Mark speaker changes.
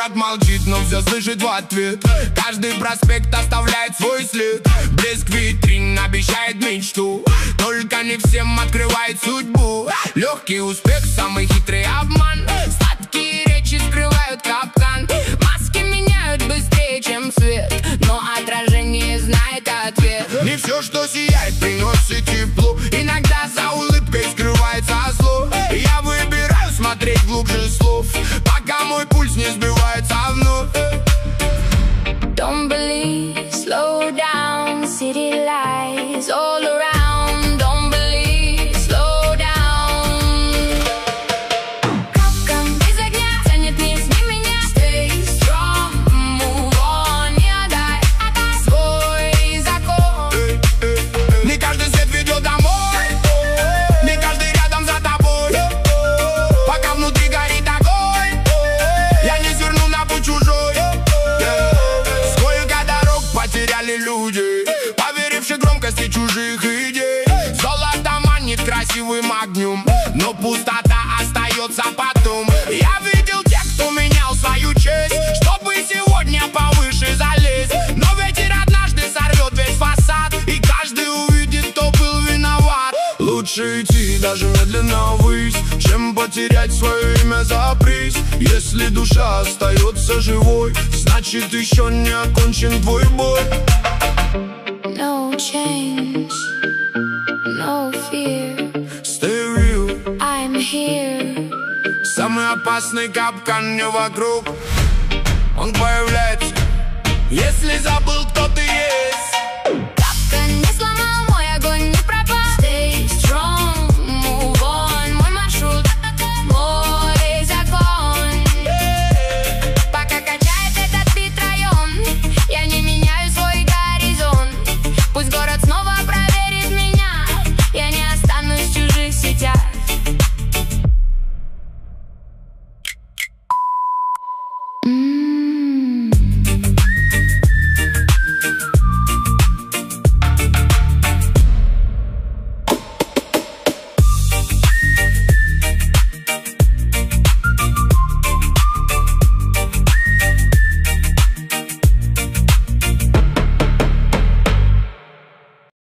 Speaker 1: Город молчит, но все слышит в ответ. Каждый проспект оставляет свой след. Блеск витрин обещает мечту, только не всем открывает судьбу. Легкий успех, самый хитрый обман. Сладкие речи скрывают капкан. Маски меняют быстрее, чем свет, но отражение знает ответ. Не все, что сияет, приносит тепло. Иногда за улыбкой скрывается зло. Я выбираю смотреть глубже слов, пока мой пульс не сбивается вновь.
Speaker 2: Don't believe, slow down, city lights all around. Don't believe, slow down. Капкан без огня тянет вниз, не меня. Stay strong, move on, не отдай свой закон.
Speaker 1: Не каждый свет ведет домой, не каждый рядом за тобой. Пока внутри горит огонь, я не сверну на путь чужой. Сколько дорог потеряли люди, поверивши громкости чужих идей. Золото манит красивым огнем, но пустота остается потом. Я видел тех, кто менял свою честь, чтобы сегодня повыше залезть. Но ветер однажды сорвет весь фасад, и каждый увидит, кто был виноват. Лучше идти даже медленно ввысь, чем потерять свое имя за приз. Если душа остается живой, значит еще не окончен твой бой.
Speaker 2: No change, no fear.
Speaker 1: Stay real.
Speaker 2: I'm here.
Speaker 1: Самый опасный капкан не вокруг, он появляется, если забыл, кто ты есть.
Speaker 2: Капкан не сломается.